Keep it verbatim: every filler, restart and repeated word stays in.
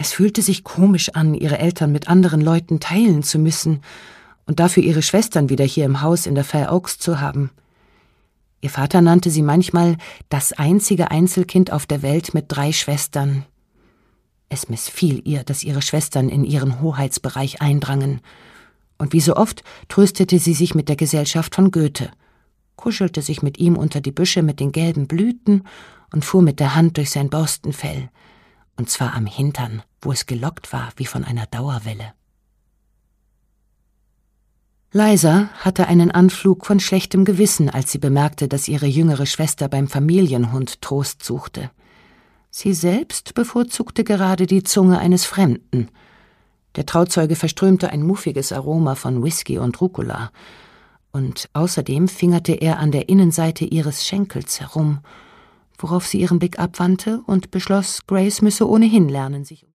Es fühlte sich komisch an, ihre Eltern mit anderen Leuten teilen zu müssen und dafür ihre Schwestern wieder hier im Haus in der Fair Oaks zu haben. Ihr Vater nannte sie manchmal das einzige Einzelkind auf der Welt mit drei Schwestern. Es missfiel ihr, dass ihre Schwestern in ihren Hoheitsbereich eindrangen. Und wie so oft tröstete sie sich mit der Gesellschaft von Goethe, kuschelte sich mit ihm unter die Büsche mit den gelben Blüten und fuhr mit der Hand durch sein Borstenfell, und zwar am Hintern, wo es gelockt war wie von einer Dauerwelle. Liza hatte einen Anflug von schlechtem Gewissen, als sie bemerkte, dass ihre jüngere Schwester beim Familienhund Trost suchte. Sie selbst bevorzugte gerade die Zunge eines Fremden. Der Trauzeuge verströmte ein muffiges Aroma von Whisky und Rucola, und außerdem fingerte er an der Innenseite ihres Schenkels herum, worauf sie ihren Blick abwandte und beschloss, Grace müsse ohnehin lernen, sich